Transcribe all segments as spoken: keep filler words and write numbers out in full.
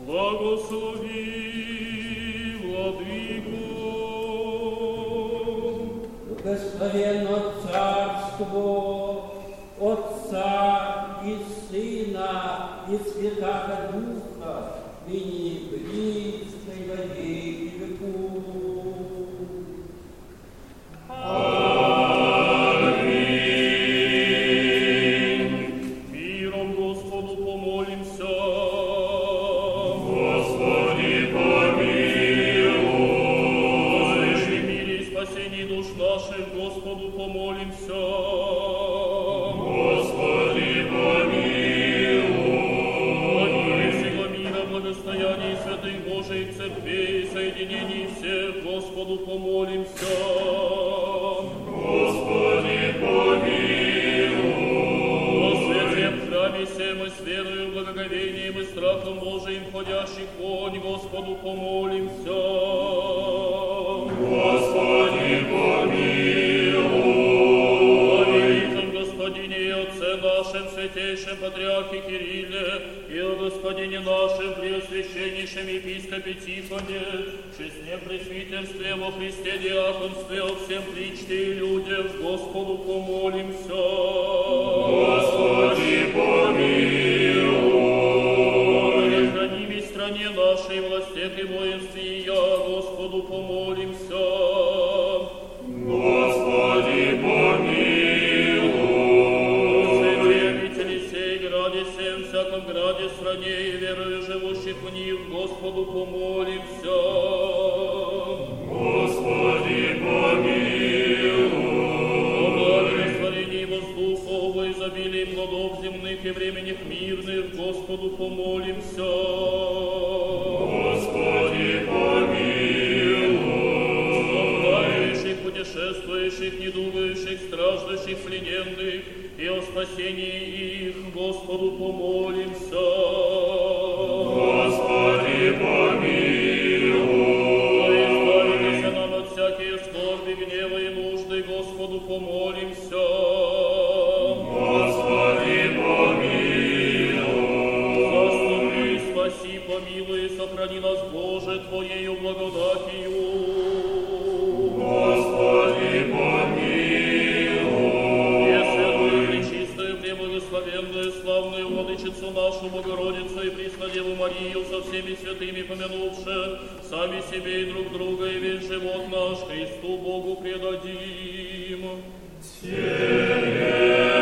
Благослови, Владыко. Благословенно Царство Отца и Сына и Святаго Духа, ныне и присно и во веки веков. Аминь. Миром Господу помолимся. Господи, помилуй. Возвыши мире и спасении душ наших, Господу помолимся. Господи, помилуй. Всего мира, благостоянии святых Божиих церквей, соединений всех, Господу помолимся. Господи, помилуй. Во святем храме сем и с верою, благоговением и страхом Божиим входящих вонь, Господу помолимся. Господи, помилуй. О великом Господине и Отце нашем, святейшем Патриархе Кирилле, и о Господине нашем, преосвященнейшем епископе Тихоне, честном пресвитерстве во Христе диаконстве, о всем причте и людях, Господу помолимся. Господи, помилуй. Храни в стране нашей, властях и воинстве ее, Господу помолимся. Господи, помилуй. Святые обители сей, граде всем, всяком граде, стране и верою живущих в них, Господу помолимся. Господи, помилуй. О благорастворении воздуха, во изобилии плодов земных и временных мирных, Господу помолимся. Господи, помилуй. Путешествующих, недугающих, страждущих, плененных, и о спасении их, Господу помолимся. Господи, помилуй. Избавитесь нам от всякие скорби, гнева и нужды, Господу помолимся. Господи, помилуй. Заступи, спаси, помилуй, и сохрани нас, Боже, Твоею благодатью. Господи, помилуй. И святую, пречистую, преблагословенную, славную Владычицу нашу Богородицу и Преснодеву Марию со всеми святыми помянувши, сами себе и друг друга, и весь живот наш Христу Богу предадим. Тебе,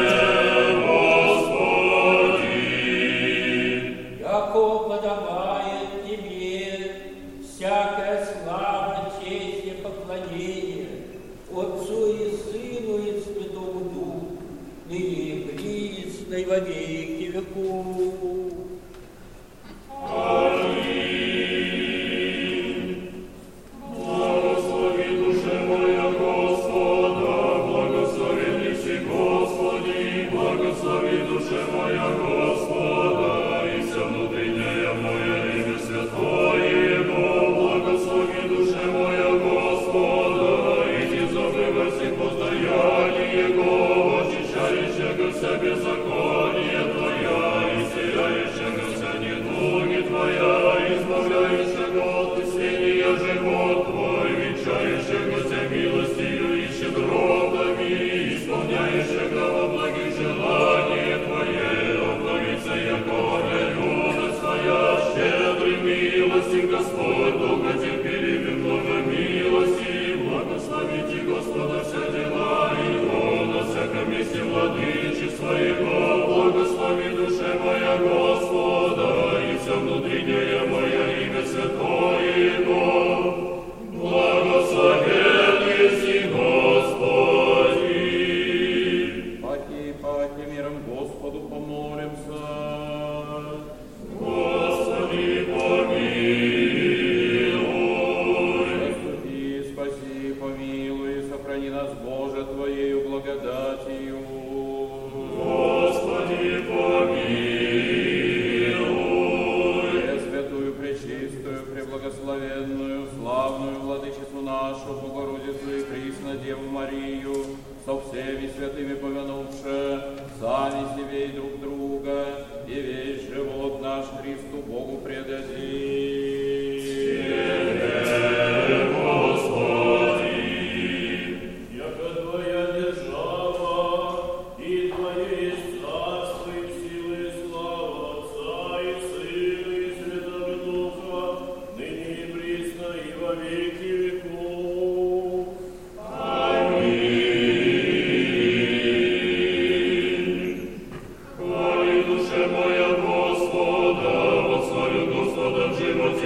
Господи, яко подобает Тебе всякая слава, честь и поклонение Отцу и Сыну и Святому Духу, ныне и присно и во веки веков. Аминь. Благослови душе моя Господа, благословенный си Господи, благослови душе моя Господа, и вся внутренняя моя имя святое Его, благослови душе моя Господа, и не забывайся постояние Его, очищающего вся беззаконие Твоя, и исцеляющего вся недуги Твоя, избавляющего от исцеления живот Твой, венчающего вся милостью и щедротами, исполняющего во благих желание Твое, обновится яко юность Твоя, щедрый милостив Господь, долготерпелив и много милости, благословите Господа вся дела Его, на всяком месте владычества Его, благослови душе моя Господа, и вся внутренняя моя имя святое Его, благословенный си Господи. Паки, паки, миром Господу помолимся. Господи, помилуй. Заступи, спаси, помилуй, сохрани нас, Боже, Твоею благодатью. Господи, помилуй. Пресвятую, пречистую, преблагословенную, славную Владычицу нашу, Богородицу и Преснодеву Марию, со всеми святыми помянувши, сами себе и друг друга, и весь живот наш Христу Богу предадим.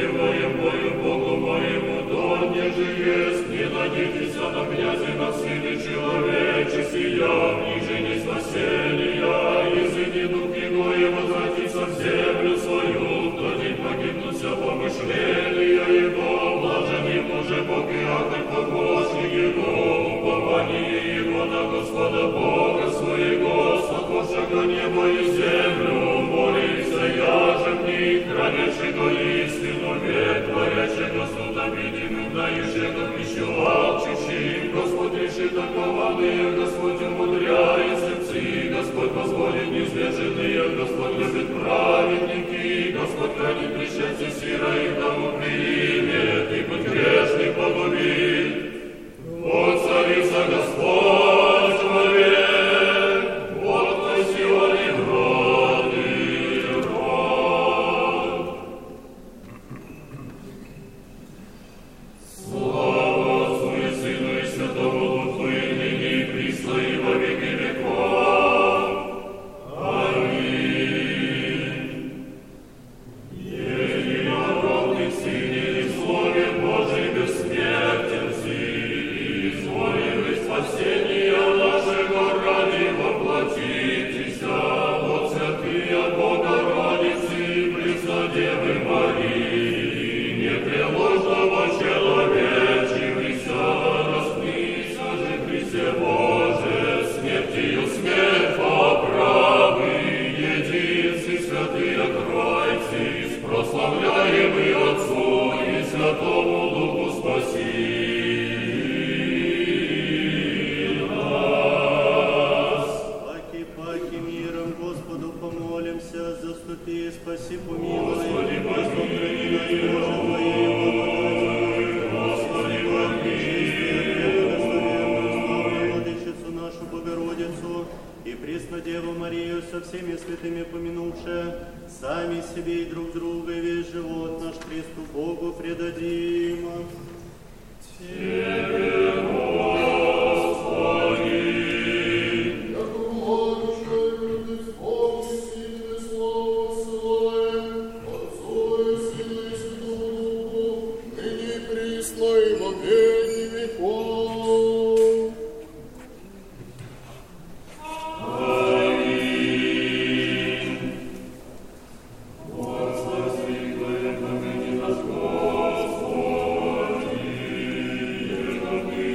воем мою Богу моему, дом неже есть, не надейтесь на князе, на сыне человече, сия, ниже не спасения, языни дух его и возвратится в землю свою, кто день погибнуся помышления его, блажен ему же Бог и Иаков, побожник его, упование его на Господа Бога своего, сотворшего небо и землю, молится я же в них, хранящего истину, век творящего суда видимым, дающего пищу алчущим, Господь решит окованные, Господь умудряет сердцы, Господь возводит неизбеженные, Господь любит праведники, Господь хранит пришельцы сира, их дому примет, и путь грешных погубит. Вот царица Господь вовек, вот твой Сион и град и род. Слава Отцу и Сыну и Святому Духу, и ныне и присно и во веки веков. Аминь. Единородный Сыне и Слове Божий бессмертен си, изволили спасения нашего ради воплотитеся, от святые Богородицы, Преснодевы Марии, непреложного человечивися, распнися же Христе Боже, смертью смерть поправы, единцы святые Тройцы, прославляемый Отцу и Святому Духу спаси. Паки миром Господу помолимся, заступи, спаси, помилуй. Господи, помилуй, Господи, помилуй. Владычицу нашу Богородицу и Преснодеву Марию со всеми святыми помянувши, сами себе и друг друга и весь живот наш Христу Богу предадим. Тебе, Господи, Господи,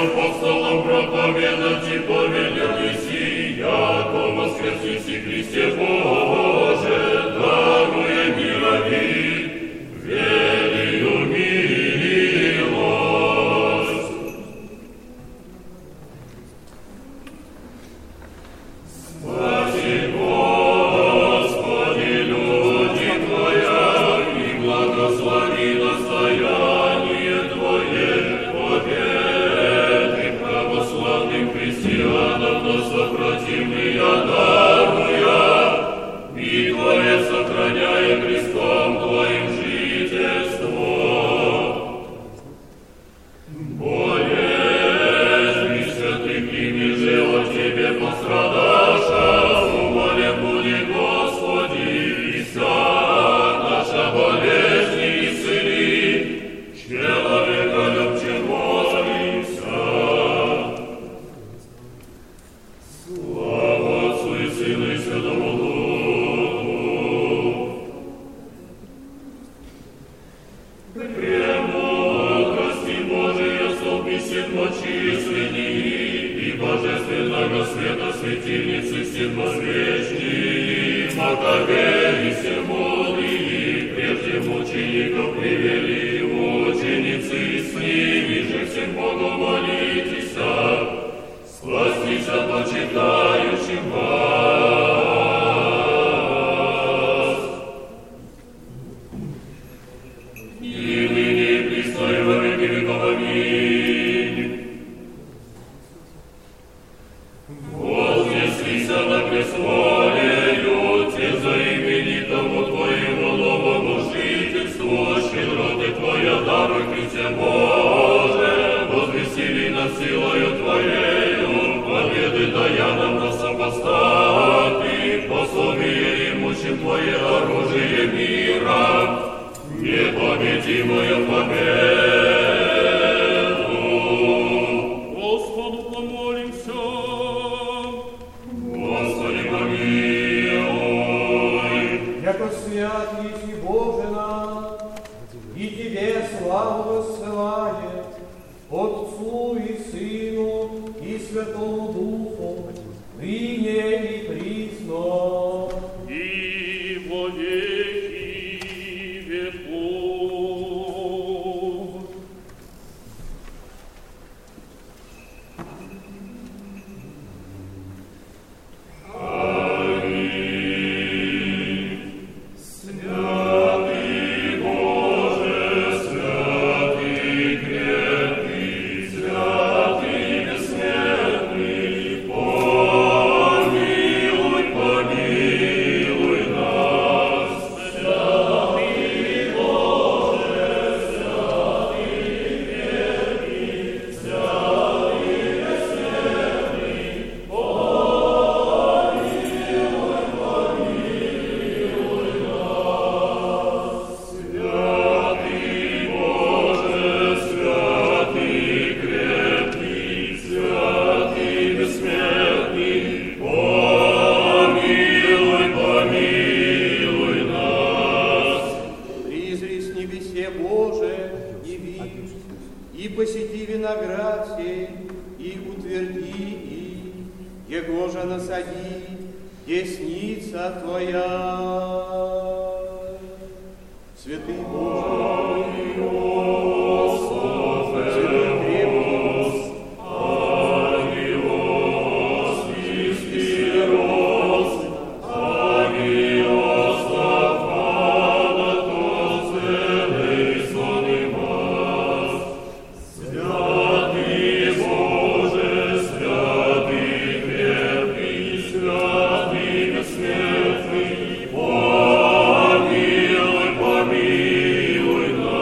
апостолам проповедать и повелел еси, яко воскрес еси Христе Боже, даруя мирови, велию милость. Спаси, Господи, люди Твоя, и благослови достояние Твое, победы православным христианам, но сопротивные даруя, и Твое сохраняя крестом Твоим жительство. Болезни святых ими же от Тебе пострадаша, умолен буди, Господи, и вся наша болезни исцели, человека любчего молимся. Слава Отцу и Сыну и Святому Духу. Премудрости Божия столпи седмочисленней, и божественного света светильницы седмосвечней, Маковеи всемудрые, прежде мучеников привели мученицы, с ними же всем Богу молитеся, спастися почитающим вас. И ныне и присно и во веки веков. Аминь. Вознеслися на престолею, те за именитому Твоему новому жительству, щедроты Твоя даруй, Христе Боже, возвестили нас силою Твоею, победы дая нам на сопостаты, пособие имущим Твое оружие мира, непобедимую победу. Господу помолимся. Господи, помилуй. Яко свят еси Боже наш, и Тебе славу воссылает, Отцу и Сыну и Святому Духу, ныне и присно. И во веки веков. Святый Боже, святый крепкий, святый бессмертный, помилуй, помилуй нас. Святый Боже, святый крепкий, святый бессмертный, помилуй, помилуй нас. Святый Боже, святый крепкий, святый бессмертный, помилуй, помилуй нас. Призри с небесе Боже, яви, и посети виноград сей, и утверди, и его же насади, десница Твоя. Святый Боже, святый крепкий, Агиос, Христос, Агиос, Стафана, Тоцелей, сон и мас. Святый Боже, святый крепкий, святый бессмертный, помилуй, помилуй нас.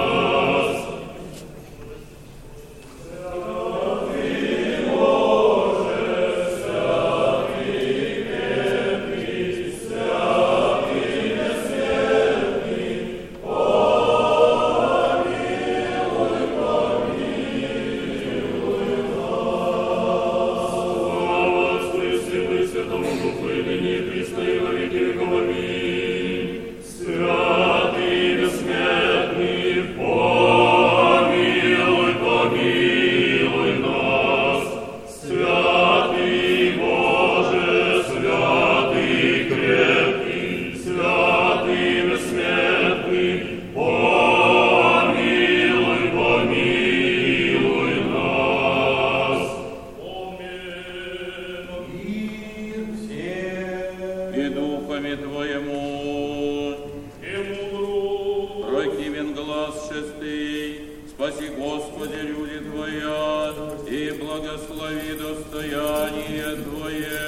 Господи, люди Твоя, и благослови достояние Твое.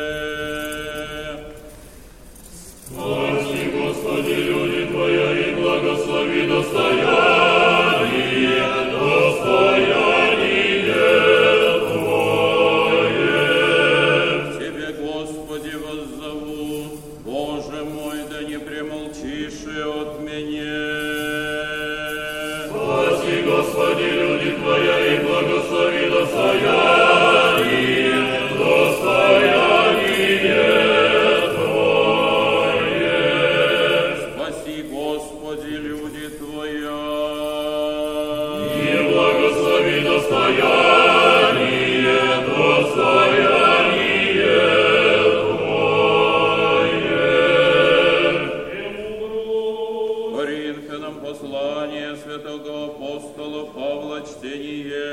Спаси, Господи, люди Твоя, и благослови достояние, достояние Твое. К Тебе, Господи, воззову, Боже мой, да не премолчишь от меня. Спаси, Господи, люди Твоя, и благослови достояние, достояние Твое. Спаси, Господи, люди Твоя, и благослови достояние, достояние Твое. Коринфянам послание святого апостола Павла чтение.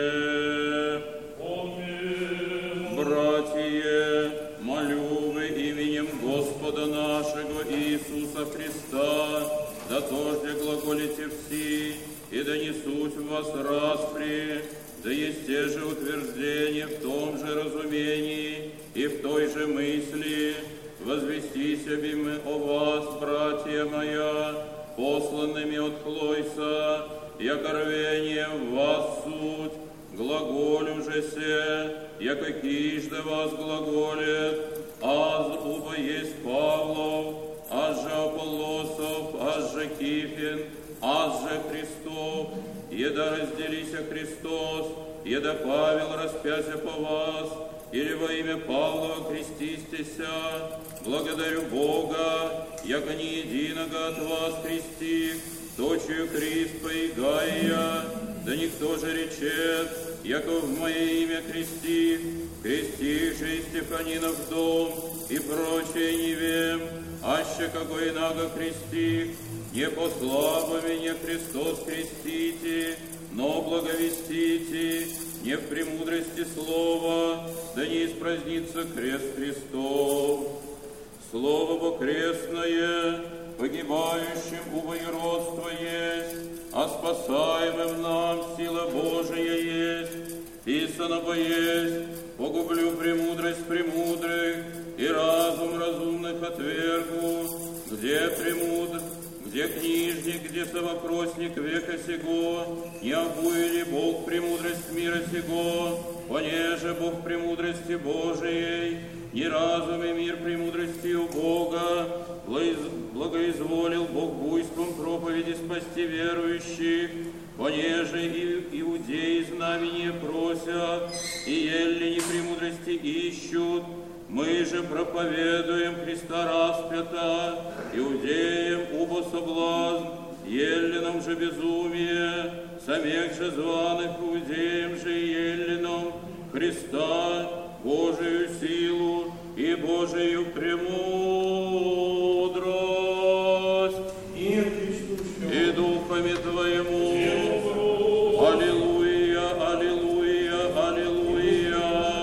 Братья, молю вы именем Господа нашего Иисуса Христа, да тожде глаголите все, и да не суть в вас распри, да есть те же утверждения в том же разумении и в той же мысли. Возвести себе мы о вас, братья моя, посланными от Хлойса, яко рвение в вас суть, глаголю же се, яко кижде вас глаголет, аз уба есть Павлов, аз же Аполлосов, аз же Кифин, аз же Христов, еда разделися Христос, еда Павел распяся по вас, или во имя Павлова крестистеся, благодарю Бога, яко не единого от вас крестих, точию Христа и Гая, да никто же речет, яко в мое имя крестих, крестивший Стефанинов дом и прочее не вем, аще какой инаго крестих, не по славу меня Христос крестите, но благовестите, не в премудрости слова, да не испразднится крест Христов. Слово вокрестное погибающим убоеродство есть, а спасаемым нам сила Божия есть. Писано бо есть, погублю премудрость премудрых, и разум разумных отвергу. Где премудр, где книжник, где совопросник века сего, не обуяли Бог премудрость мира сего, понеже Бог премудрости Божией, не разум и мир премудрости у Бога, благоизволил Бог буйством проповеди спасти верующих, понеже и иудеи знамения просят, и елли не премудрости ищут. Мы же проповедуем Христа распята, иудеям убо соблазн, еллинам же безумие, самих же званых иудеям же и еллинам Христа, Божию силу и Божию премудрость, и духами Твоему. Аллилуйя, аллилуйя, аллилуйя.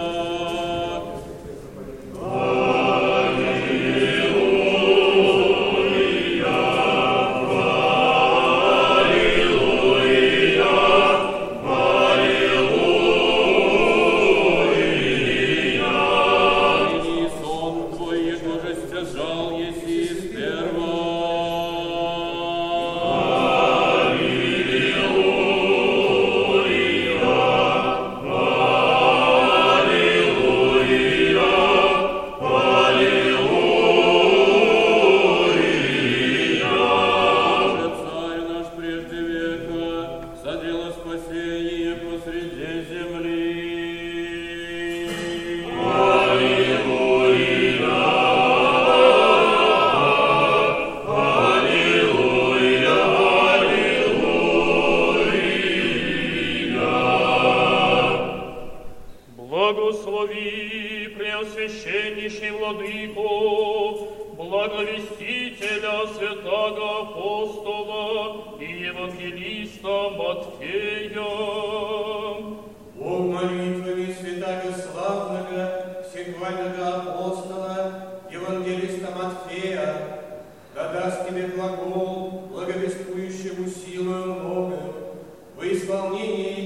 Благослови Преосвященнейший Владыку, благовестителя святого апостола и евангелиста Матфея. Бог молитвами святаго славного, всехвального апостола, евангелиста Матфея, да даст тебе глагол, благовествующему силою Бога, во исполнении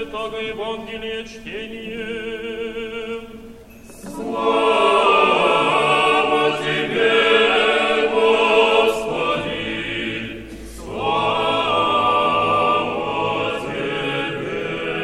Святаго Евангелия чтение. Слава Тебе, Господи! Слава Тебе!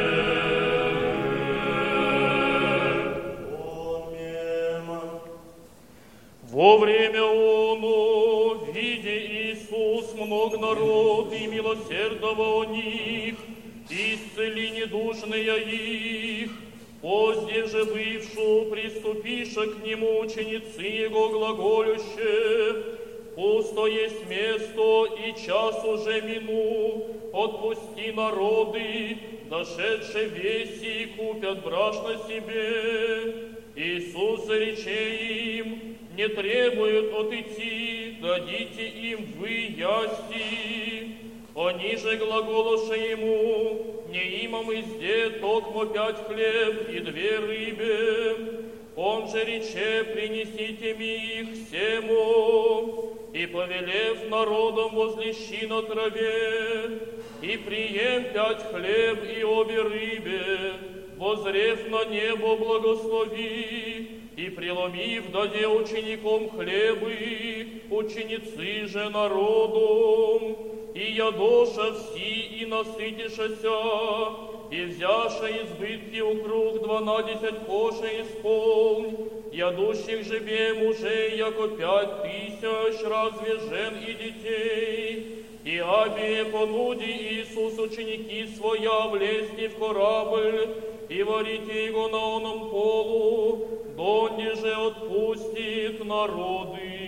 Во время оно, видя Иисус много народ и милосердного о них, исцели недужные их, позже же бывшу, приступиша к нему ученицы его глаголюще, пусто есть место, и час уже мину, отпусти народы, дошедшие веси, купят брашно себе. Иисус зарече им, не требует отойти, дадите им вы ясти. Они же глаголоша ему, не имам изде, токмо пять хлеб и две рыбе. Он же рече, принесите ми их всему. И повелев народом возлещи на траве, и прием пять хлеб и обе рыбе, возрев на небо благослови, и преломив даде учеником хлебы, ученицы же народом. И ядоша все, и насытишася, и взяша избытки укруг дванадесять коша исполнь, ядущих же бе мужей, яко пять тысяч, разве жен и детей. И абие понуди Иисус ученики своя влезти в корабль, и варите его на оном полу, донде же отпустит народы.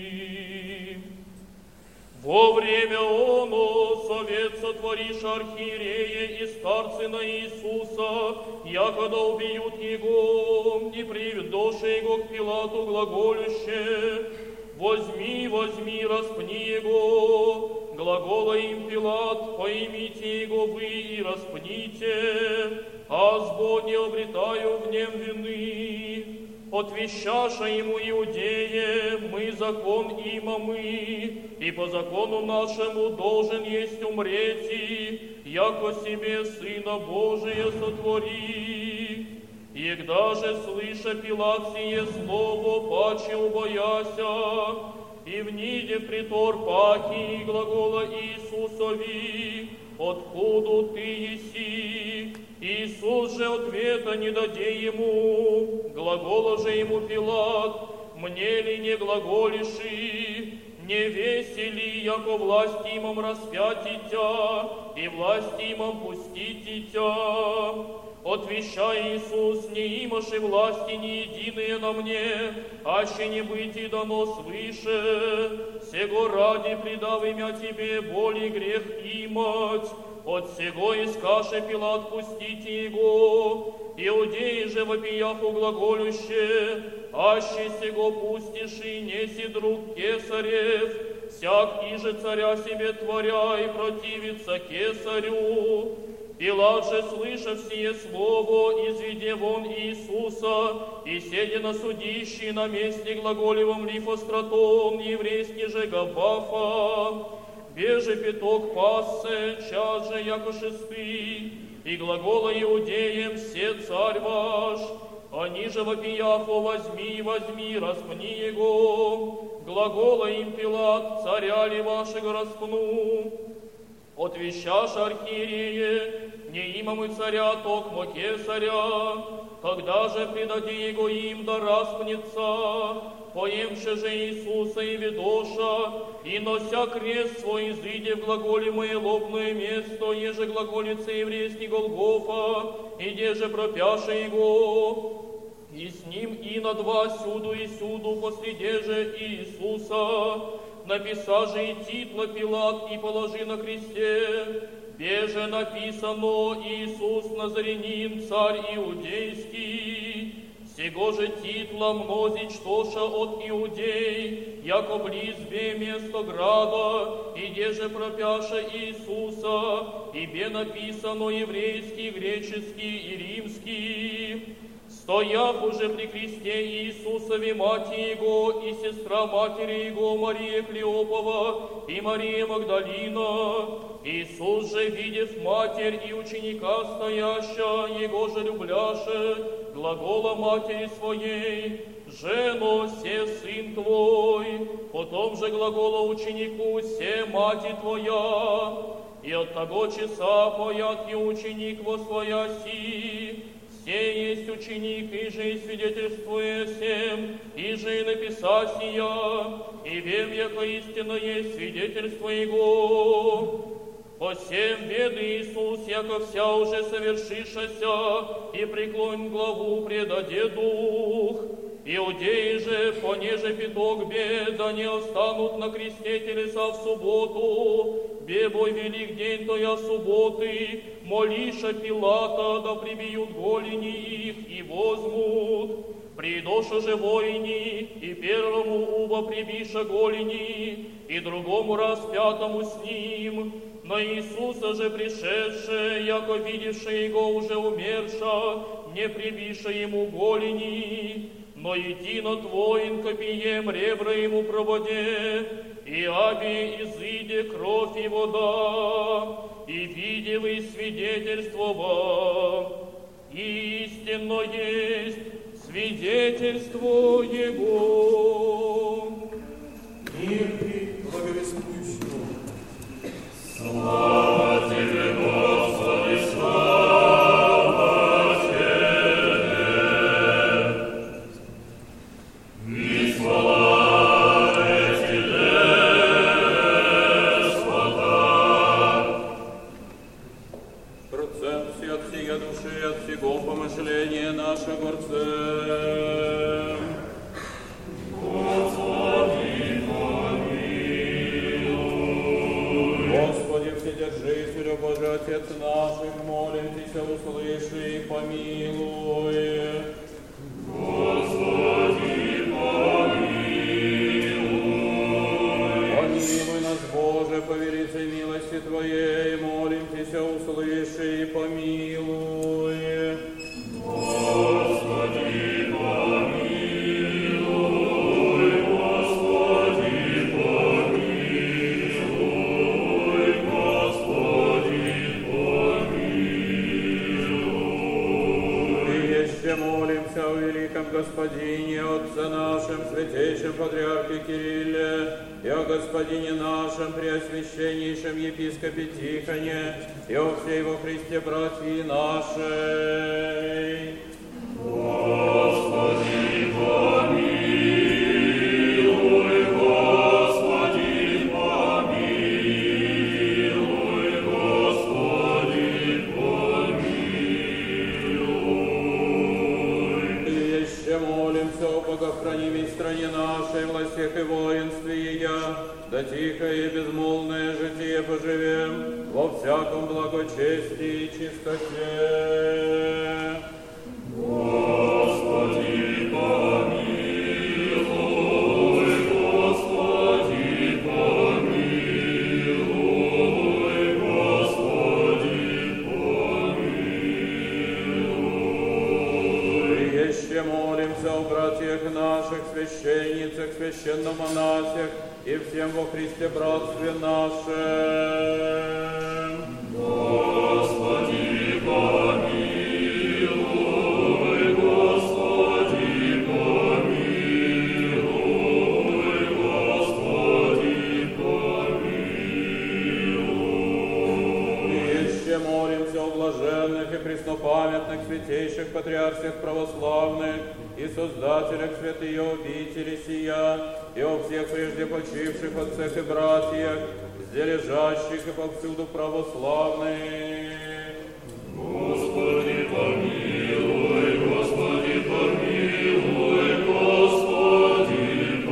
Во время оно совет сотворишь архиерея и старцы на Иисуса, якогда убьют его, и приведоше его к Пилату глаголюще, возьми, возьми, распни его. Глагола им Пилат, поймите его вы и распните, а сбо не обретаю в нем вины. Отвещаша ему иудеи, мы закон имамы, и по закону нашему должен есть умрети, яко себе Сына Божия сотвори. Егда же, слыша Пилат сие слово, паче убояся, и вниде притор паки глагола Иисусови, откуда ты еси? Иисус же ответа не даде ему, глагола же ему Пилат, мне ли не глаголиши, не весели, яко власть имам распятия, и власть имам пустите тя. Отвещай Иисус, не имаши власти ни единые на мне, аще не быть и дано свыше. Сего ради предав имя тебе, боли грех имать. От сего искаше Пилат, пустите его. Иудеи же вопиях углаголюще, аще сего пустишь и неси друг кесарев, всяк иже царя себе творя и противится кесарю. Пилат же, слыша сие слово, изведе вон Иисуса, и седя на судище на месте глаголевом Лифостратон, еврейский же Габафа, беже пяток пассе, час же яко шестый, и глагола иудеям все царь ваш, они же вопияху возьми, возьми, распни его, глагола им Пилат, царя ли вашего распну. Отвещаш архиерее, не имам и царя, токмо кесаря, когда же предаде его им да распнется, поемше же Иисуса и ведоша, и нося крест свой, изыде в глаголе мое лобное место, еже глаголица еврейский Голгофа, и деже пропяше его, и с ним и на два сюду и сюду посреди же Иисуса, написа же и титла Пилат, и положи на кресте, беже написано Иисус Назарянин, царь иудейский. Сего же титла мнозич тоша от иудей, яко близ бе место града, и деже пропяша Иисуса, и бе написано еврейский, греческий и римский. стояв уже при кресте Иисусове мати Его и сестра матери Его Мария Клеопова и Мария Магдалина, Иисус же, видев матерь и ученика стояща, Его же любляше, глагола матери своей: «Жено, се сын твой», потом же глагола ученику: «Се мати твоя». И от того часа поят и ученик во свояси, все есть ученик, и же и свидетельствуя всем, и же и написать я, и вем, яко истинно есть свидетельство Его. По всем веды Иисус, яко вся уже совершишася, и преклонь главу предаде дух. Иудеи же, понеже пяток бед, да не останут на кресте телеса в субботу, бебой велик день тоя субботы, молиша Пилата, да прибьют голени их и возьмут. Придоша же воини, и первому уба прибиша голени, и другому распятому с ним. Но Иисуса же пришедше, яко видевши Его уже умерша, не прибиша Ему голени, но едино твоин копием ребра Ему проводе, и аби изыде кровь и вода, и видев и свидетельствовав, истинно есть свидетельство Его. Мир и благовествующему. Слава Тебе, Господи, слава Тебе. И слава Тебе, Господа. Процент от сия души, от всего помышления нашего горце. Вседержителю Божий Отец наших, молимся, услыши и помилуй. Господи, помилуй. Помилуй нас, Боже, по великой милости Твоей, молимся, услыши и помилуй. Господи, помилуй. Господи, помилуй. Молимся о великом Господине, Отце нашем, святейшем Патриархе Кирилле, и о Господине нашем, Преосвященнейшем Епископе Тихоне, и о всей во Христе братьи нашей. Господи, помилуй, Господи, помилуй, Господи, Молимся о богохранимой стране нашей, властях и воинстве ее, да тихое и безмолвное житие поживем во всяком благочестии и чистоте. Господи, помилуй, Господи, помилуй, Господи, помилуй. Еще молимся о братьях наших, священницах, священномонасях и всем во Христе братстве нашем. Господи, помилуй, Господи, помилуй, Господи, помилуй. И еще молимся о блаженных и преснопамятных святейших патриархах православных и создателях святые обители сия, и о всех прежде почивших отцах и братьях, где лежащих и повсюду православных. Господи, помилуй, Господи, помилуй, Господи,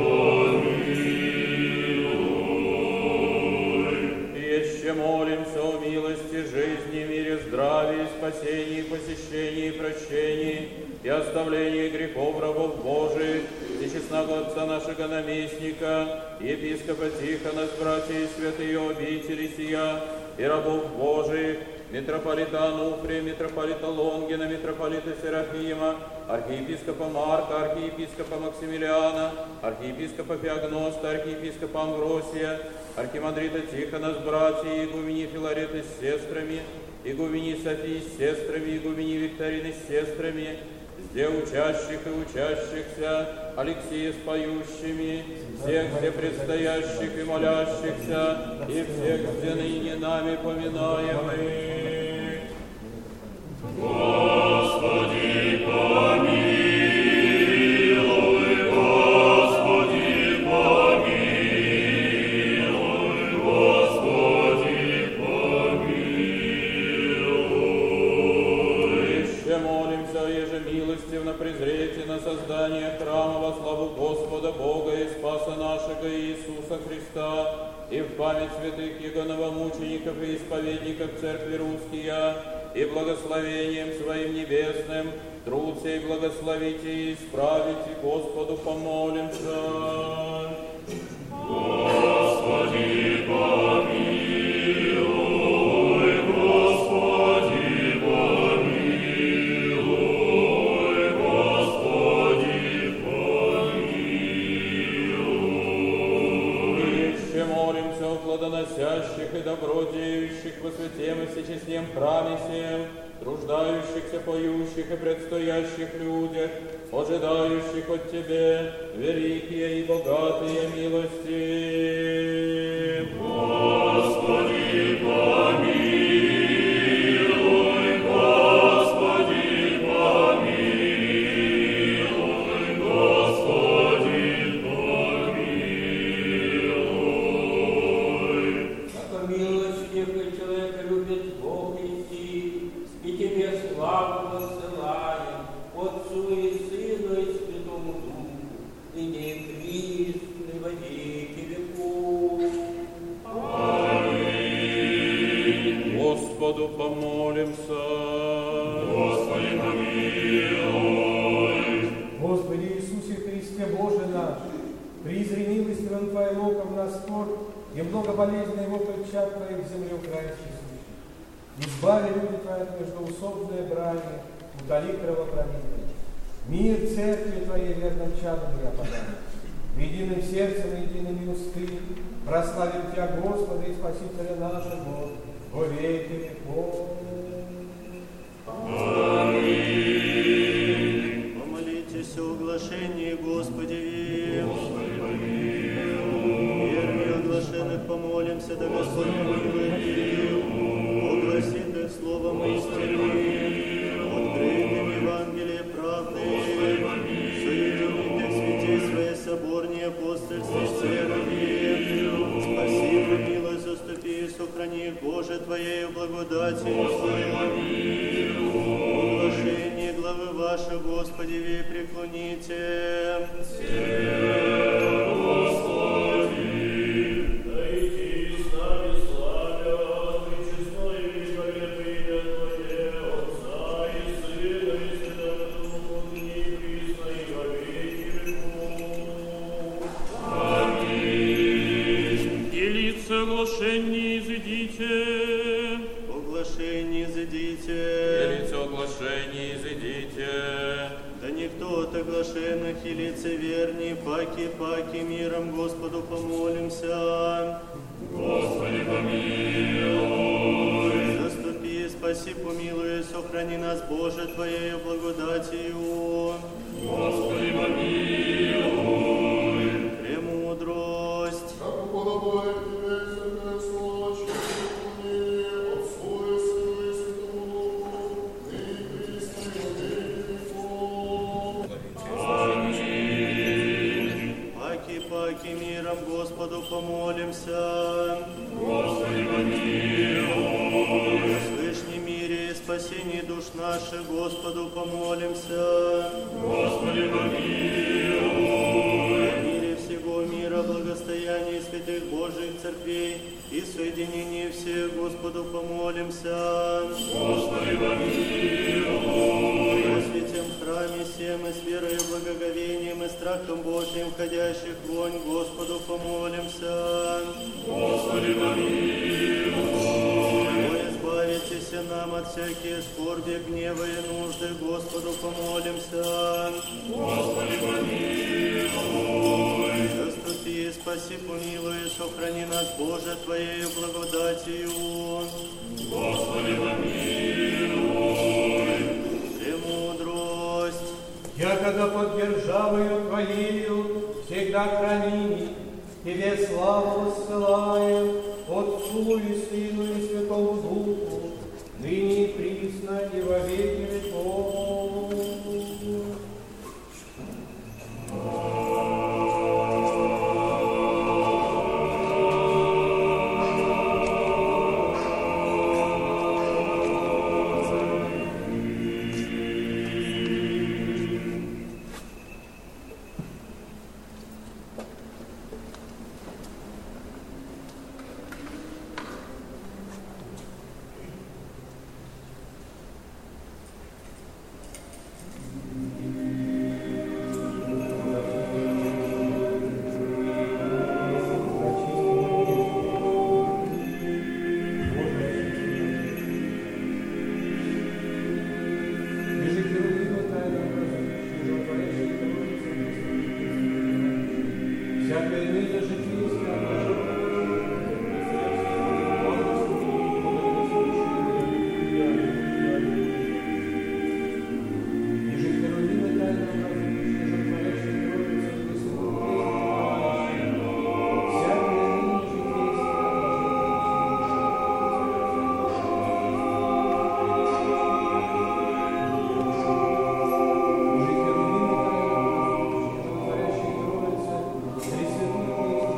помилуй. И еще молимся о милости, жизни, мире, здравии, спасении, посещении и прощении, и оставлении грехов рабов Божиих, и честного Отца нашего наместника, епископа Тихона с братьями святые обители сия, и рабов Божиих, митрополита Ануфрия, митрополита Лонгина, митрополита Серафима, архиепископа Марка, архиепископа Максимилиана, архиепископа Феогноста, архиепископа Амвросия, архимандрита Тихона с братьями, игумени Филареты с сестрами, игумени Софии с сестрами, игумени Викторины с сестрами, где учащих и учащихся, Алексея с поющими, всех, где предстоящих и молящихся, и всех, где ныне нами поминаемых. Господи, помилуй, Господи, помилуй, Господи, помилуй. Еще молимся, еже милостивно презрейте на создание храма во славу Господа Бога и Спаса нашего Иисуса Христа, и в память святых Его новомучеников и исповедников Церкви Русския, и благословением Своим небесным труд сей благословите и исправите, Господу помолимся. Господи, помилуй, Господи, помилуй, Господи, помилуй. Еще молимся о плодоносящих и добродеющих во святем и всечестнем храме сем, труждающихся, поющих и предстоящих людях, ожидающих от Тебе великие и богатые милости. Господи, помилуй, Господи, помилуй, Господи, помилуй. Яко милостив и человека любит Бог идти, и Тебе славу посылаем, Отцу и Сыну и Святому Духу, ныне и присно, и во веки веков. Аминь. Господу помолимся. Господи, помилуй. Господи Иисусе Христе, Боже наш, призри милостивым Твоим оком на скорбь и много болезней его причат Твоих в земле украинских слышит. Избави люди Твои от междоусобной брани, удали кровопролитие. Мир церкви Твоей верным чадом я подам. В единым сердцем и едиными усты прославим Тебя, Господа и Спасителя нашего, во веки веков. Аминь. Помолитесь о оглашении Господи. Господи, помилуй. Верами оглашенных помолимся, да Господь помилует. Огласит их словом истины, открытым Евангелие правды, соединит их святей своей соборней апостольской церкви. Спаси, помилуй, заступи и сохрани их, Боже, Твоею благодатью. Оглашение главы вашей, Господи, вей преклоните. Оглашение изыдите. Оглашение изыдите. Елице оглашение изыдите. Да никто от оглашенных и лицеверней, паки, паки, миром Господу помолимся. Господи, помилуй. Заступи, спаси, помилуй, сохрани нас, Боже, Твоею благодатью. Господи, помилуй. Премудрость. Как уподобает Тебе всякое слово, честное Отцу и Сыну и Святому Духу, ныне и присно и во веки веков. Аминь. Паки, паки, миром Господу помолимся. Господи, помилуй. В Всевышнем мире и спасении душ наших Господу помолимся. Господи, помилуй. В мире всего мира, благостоянии святых Божьих церквей и соединении всех Господу помолимся. Господи, помилуй. Во святем храме всем и с верой, благоговением и страхом Божьим входящих вонь Господу помолимся. Господи, помилуй. О, избави Избавитесь нам от всякие скорби, гнева и нужды, Господу помолимся. Господи, помилуй. Заступи, спаси, помилуй, сохрани нас, Боже, Твоею благодатью. Господи, помилуй. Премудрость. Якогда под державою Твоею всегда храни, Тебе славу воссылаем, Отцу и Сыну и Святому Духу, ныне и присно и во веки веков. Пресвятую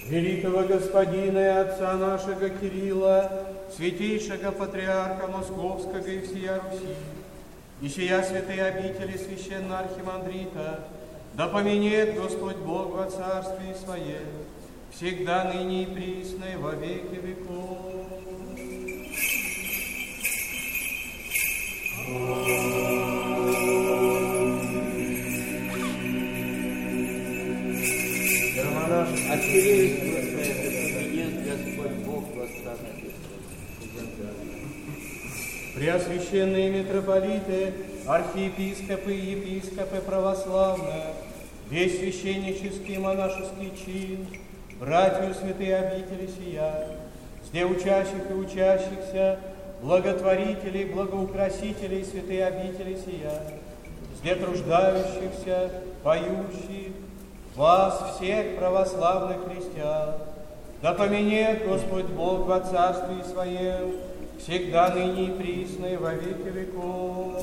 великого Господина и Отца нашего Кирилла, святейшего Патриарха Московского и всея Руси, и сия святые обители священного архимандрита, да поменяет Господь Бог во Царстве Своем, всегда ныне и присно и во веки веков. Преосвященные митрополиты, архиепископы и епископы православные, весь священнический и монашеский чин, братью святые обители сия, сде учащих и учащихся, благотворителей, благоукрасителей святые обители сия, сде труждающихся, поющих, вас всех православных христиан, да поменяет Господь Бог во Царстве Своем, всегда ныне и присно и во веки веков.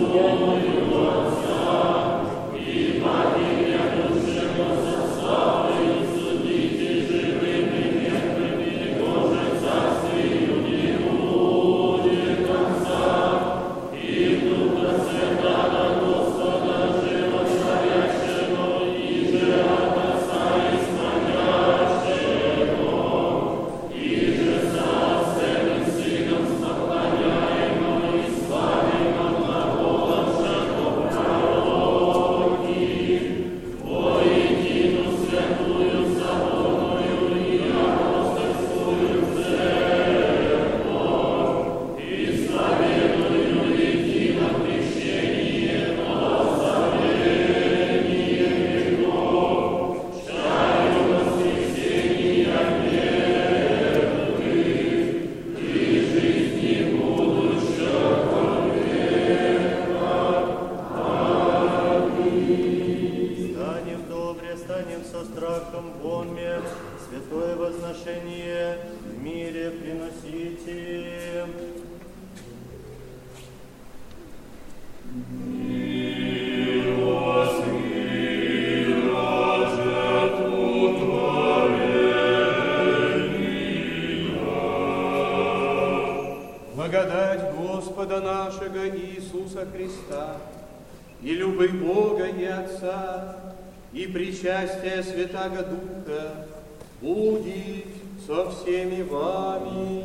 Благодать Господа нашего Иисуса Христа и любовь Бога и Отца и причастие Святаго Духа будет со всеми вами.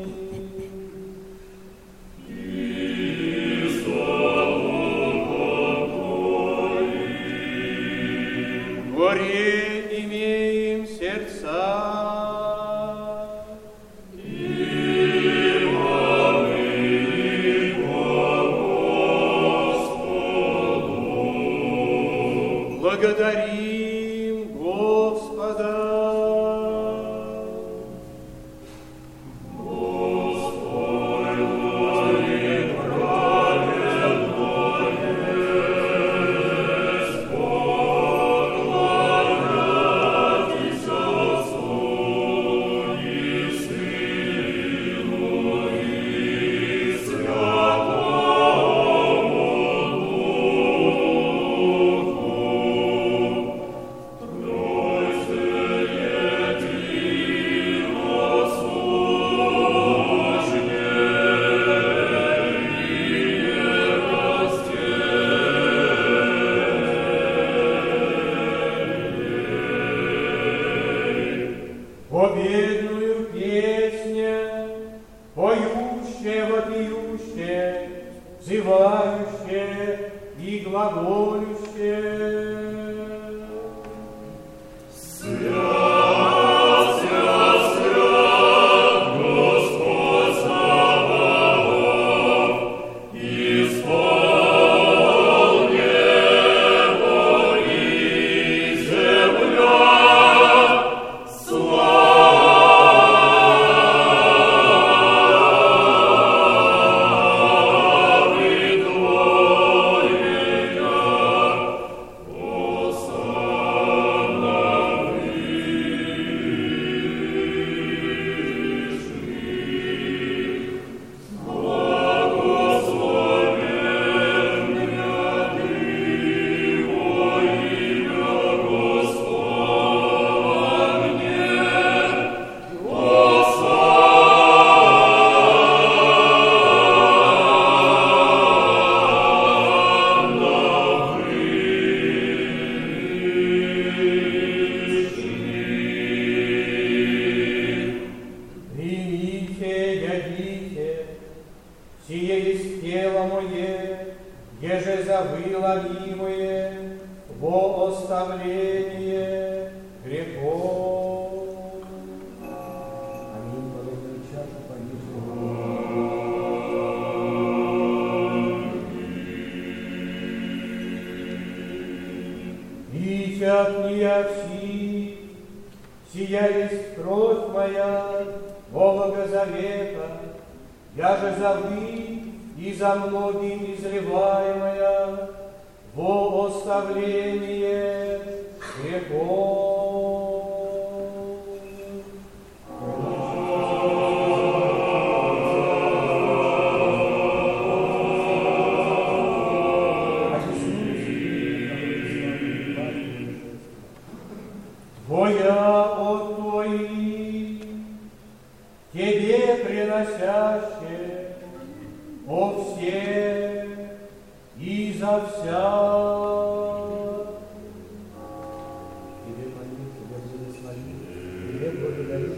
И со Горе имеем сердца. Благодарим Господа. Господь, Твои праведное, споглядися Отцу и Сыну и Святому Победную песню, поющее, вопиющее, взывающее и глаголющее. Свят, свят, свят, Господь Саваоф, исполнил небо и земля. Сие есть тело мое, еже за вы ломимые во оставление грехов. Аминь. Подобную чашу понесу. Пить от меня все, сия есть кровь моя, Нового Завета, я же за вы и за многим изливаемая во оставление грехов. за вся. Тебе молитву, тебе благословение, тебе благодарю,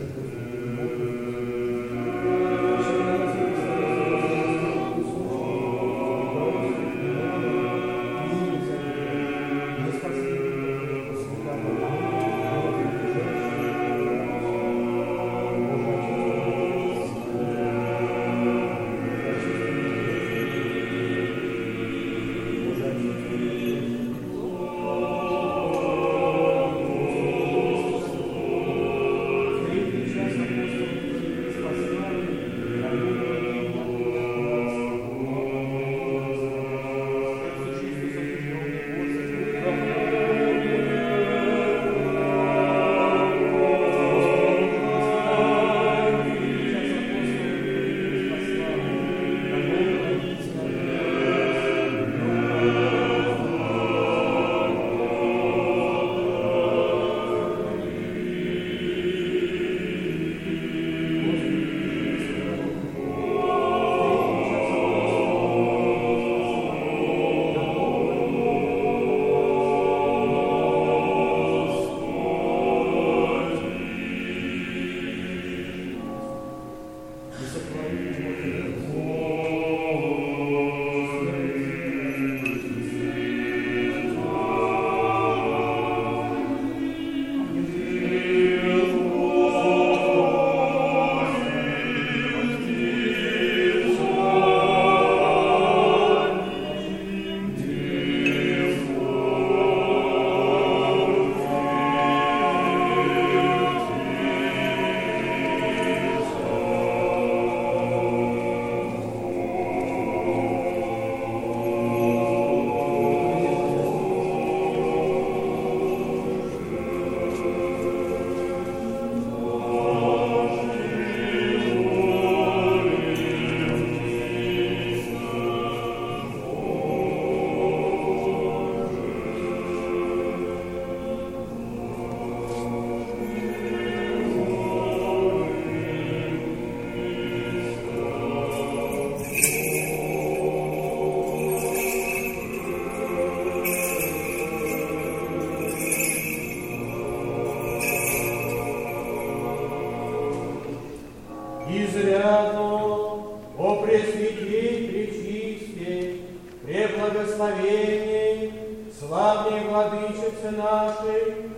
Преблагословенней, славней Владычице нашей,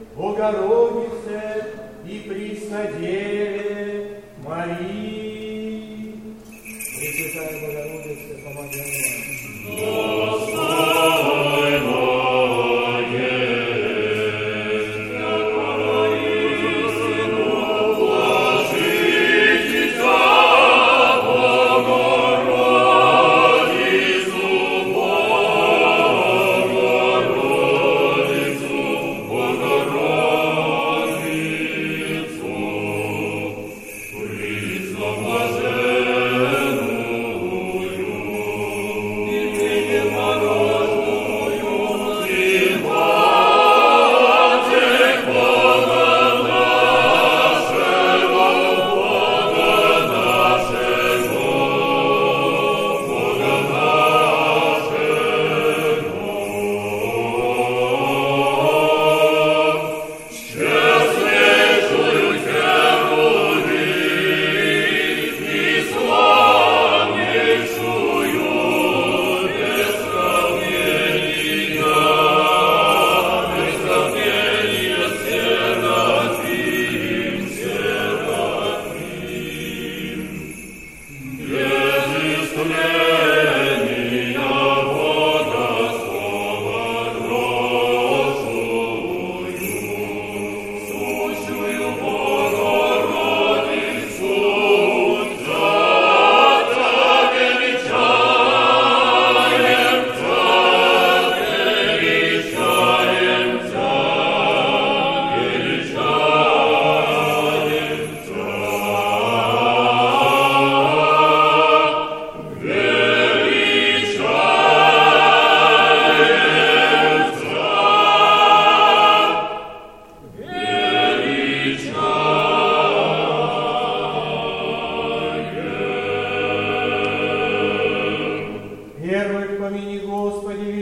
Богородице и Преснодеве Марии. Пресвятая Богородица, помогай Блаженную, и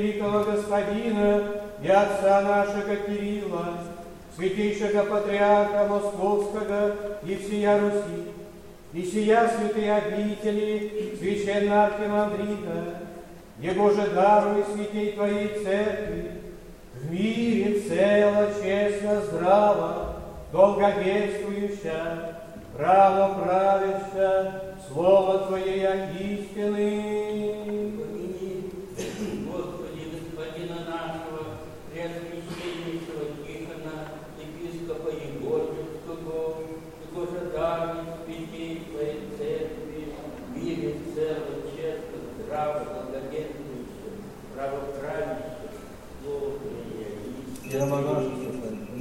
великого Господина и отца нашего Кирилла, святейшего патриарха Московского и всея Руси, и сия святые обители священного архимандрита, его же даруй святей Твоей Церкви, в мире цело, честно, здраво, долговествующа, право правяща, Слово Твоей истины. Господи, Господина нашего, Преосвященнейшего Тихона, епископа Егорьевского, его же даруй святей Твоей Церкви, в мире цело, честно, здраво, долговествующа, право правяща, Слово Твоей истины.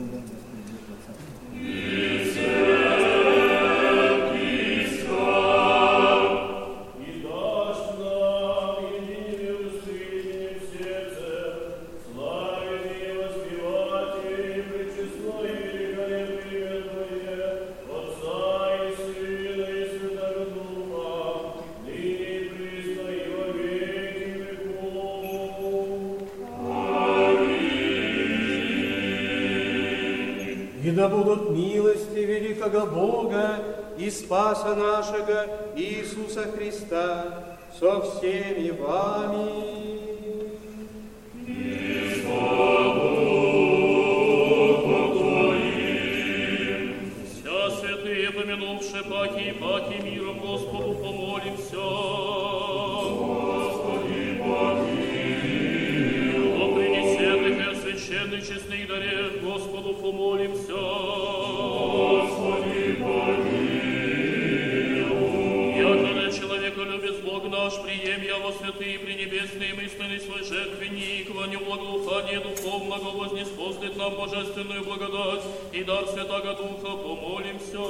И да будут милости великого Бога и Спаса нашего Иисуса Христа со всеми вами. И слава Твоим. Вся святые, помянувши паки и паки миром Господу, помолимся. Господи, помилуй. О принесенных и освященных честных даре Господу помолимся. Господи, помилуй. Якоже человека любит Бог наш, прием я во святые пренебесные мысленный свой жертвенник, во нем благоухание духовного вознеспослит нам божественную благодать и дар Святаго Духа, помолимся.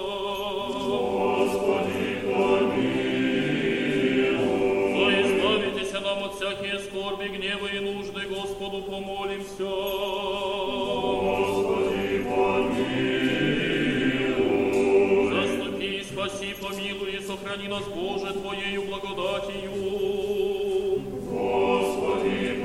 Господи, помилуй. Во избавитеся нам от всякие скорби, гнева и нужды, Господу помолимся. Господи, помилуй. Заступи, спаси, помилуй и сохрани нас, Боже, Твоею благодатью. Господи,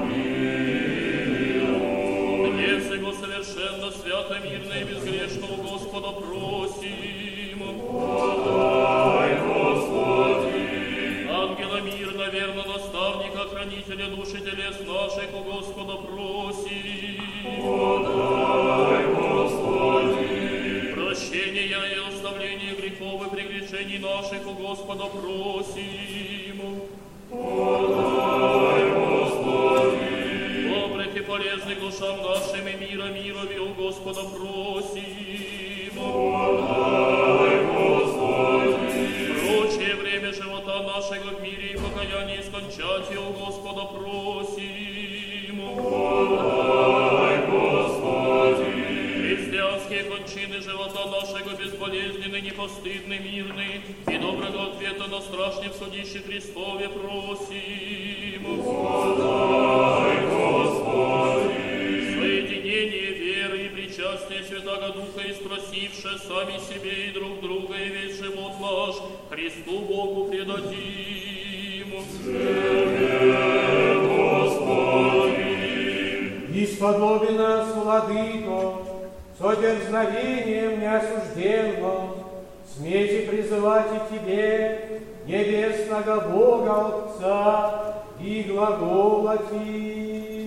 помилуй. Где всего совершенно, свято, мирно и безгрешного Господа просим. Подай, Господи. Ангела мирно, верно, наставника, хранителя души телес наших, у Господа просим. Подай, Господи. Прощения и оставления грехов и прегрешений наших у Господа просим. Подай, Господи. Добрых и полезных душам нашим и мира мирови у Господа просим. Подай, Господи. Прочее время живота нашего в мире и покаяние скончать у Господа просим. Подай, Господи. Христианские кончины живота нашего безболезненны, непостыдны, мирны, и доброго ответа на страшном судище Христове просим. Подай, Господи. Соединение веры и причастие Святаго Духа, и спросивши сами себе и друг друга, и весь живот наш Христу Богу предадим. Тебе, Господи. И сподоби нас, Владыко, со дерзновением неосужденным, смейте призывать и Тебе, небесного Бога Отца, и глаголати.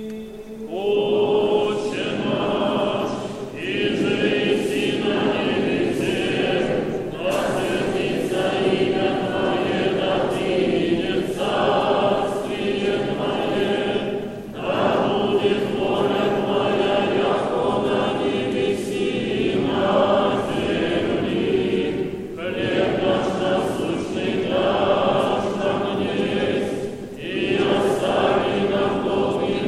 Отче наш, иже еси на небесе, да святится имя Твое, да придет царствие Твое, да будет воля Твоя, яко на небеси и на земли. Хлеб наш насущный дашь нам днесь, и остави нам долги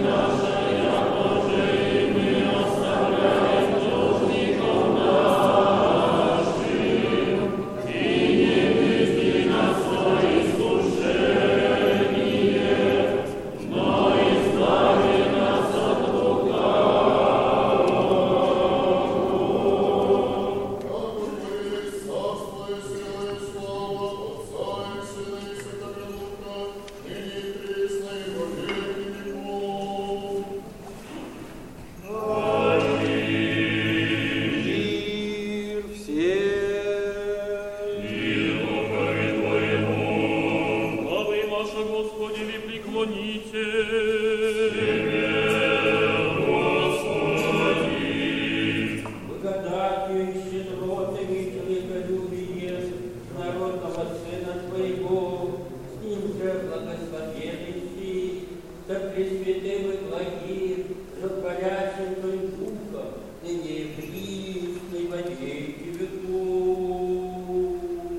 пресвятым и благим, животворящим Твоим Духом, ныне и присно, и во веки веков.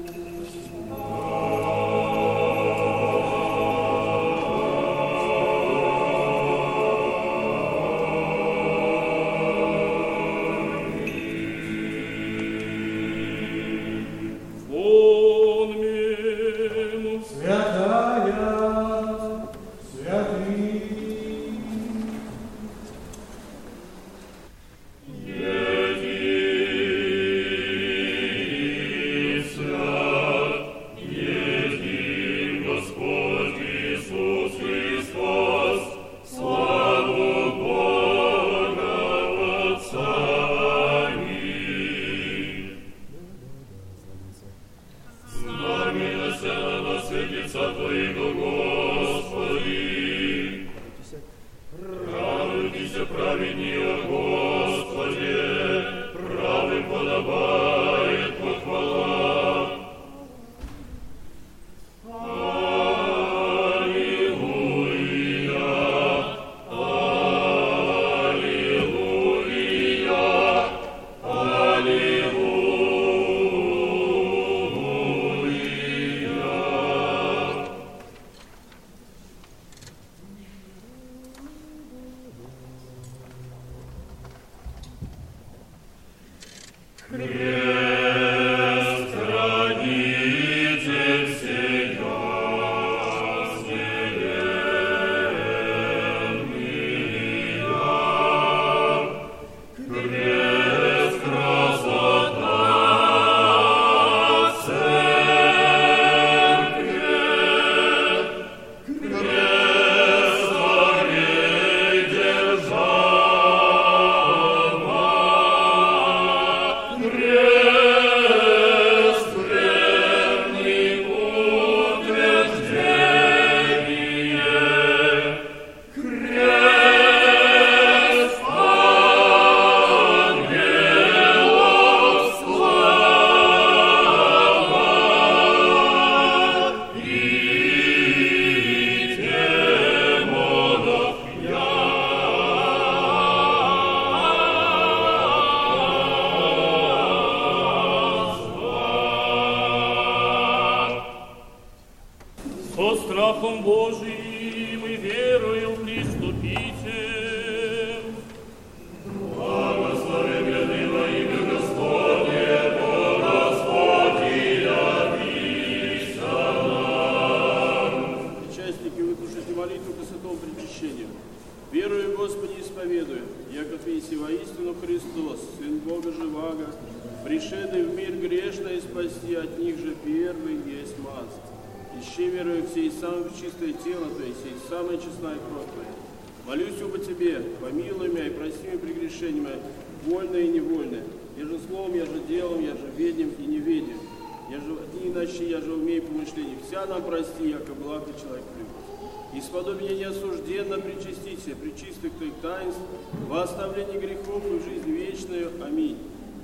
Пречистых Твоих таинств, во оставлении грехов и в жизнь вечную. Аминь.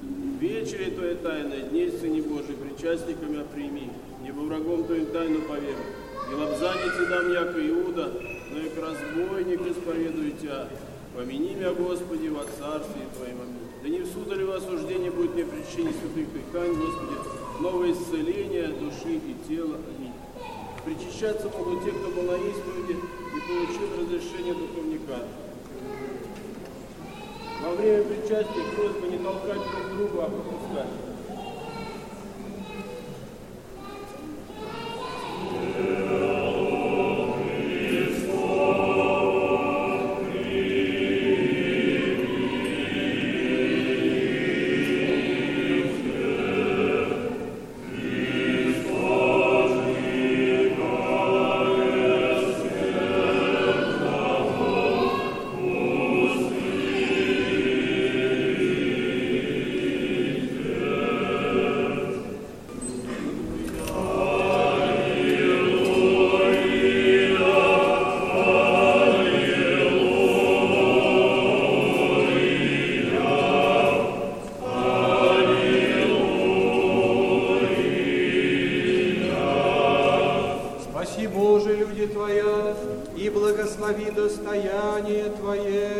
Вечери Твоей тайны, дней Сыне Божий, причастниками оприми, небо врагом Твоим тайну поверу. Не лобзание Ти дам, яко Иуда, но и к разбойник исповедую Тя. Помяни меня, Господи, во царстве Твоем. Аминь. Да не в суд или в осуждение будет мне причине святых Твоих тайн, Господи, новое исцеление души и тела. Аминь. Причащаться могут те, кто был на исповеди и получил разрешение духовника. Во время причастия просьба не толкать друг друга, а пропускать. Yeah. даяние Твое.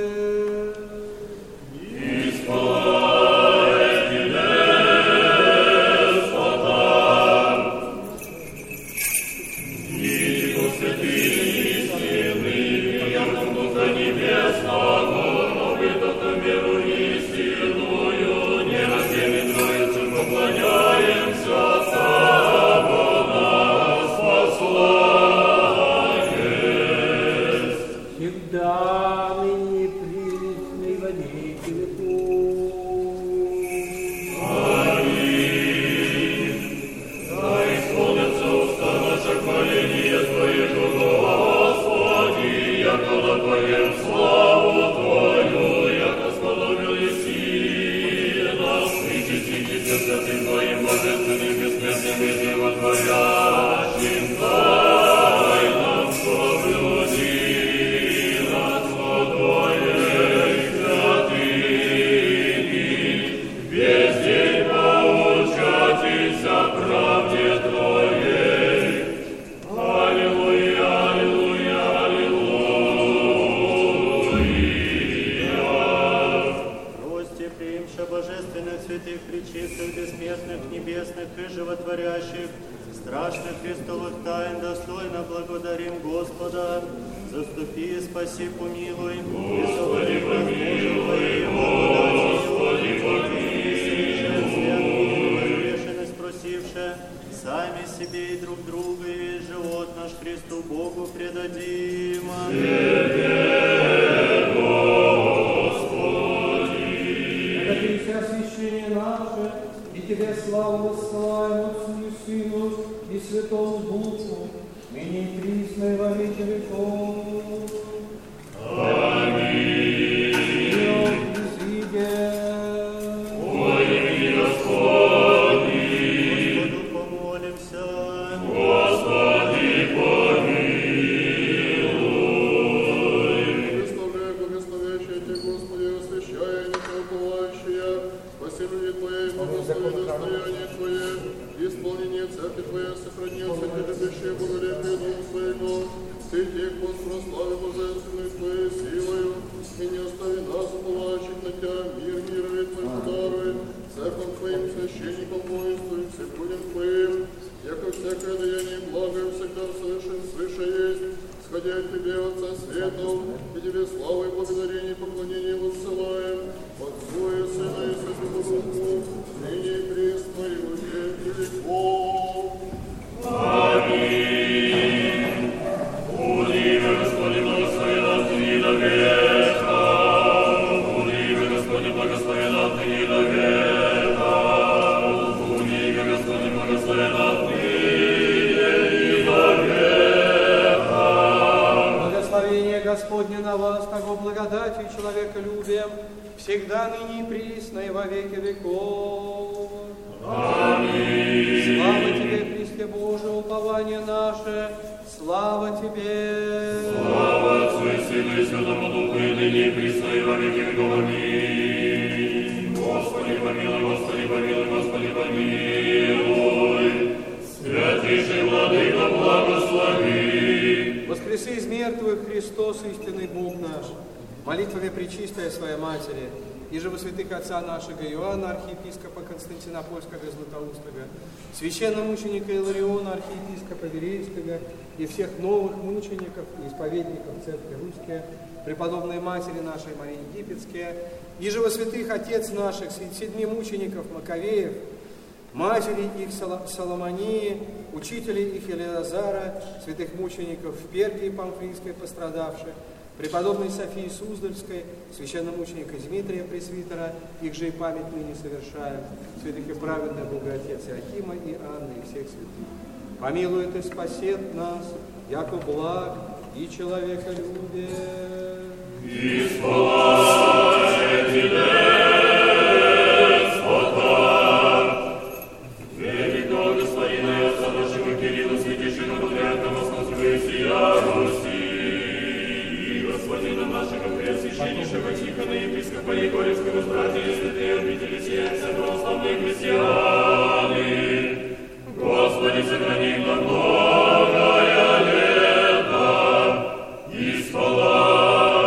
Господне на вас, того благодатью и человеколюбием, всегда ныне и присно и во веки веков. Аминь. Слава Тебе, Христе Божий, упование наше, слава Тебе. Слава Отцу и Сыну и Святому Духу, и ныне и присно и во веки веков. Аминь. Господи помилуй, Господи помилуй, Господи помилуй. Святейший Владыка, благослови. Воскреси из мертвых, Христос, истинный Бог наш, молитвами Пречистой Своей Матери, и же во святых отца нашего Иоанна, архиепископа Константинопольского и Златоустого, священномученика Илариона, архиепископа Верейского, и всех новых мучеников и исповедников Церкви Русской, преподобной Матери нашей Марии Египетской, и же во святых отец наших, седьми мучеников Маковеев, матери их Соломонии, учителей их Елеазара, святых мучеников в Пергии Памфилийской пострадавших, преподобной Софии Суздальской, священномученика Дмитрия Пресвитера, их же и память мы не совершаем, святых и праведных Богоотец Иохима и Анны, и всех святых. Помилует и спасет нас, яко благ и человеколюбие. И слава Тебе! Священнейшего Тихона, епископа Егорьевского, братья и святые обители сердца, православные христианы. Господи, сохрани их на многое лето, и спала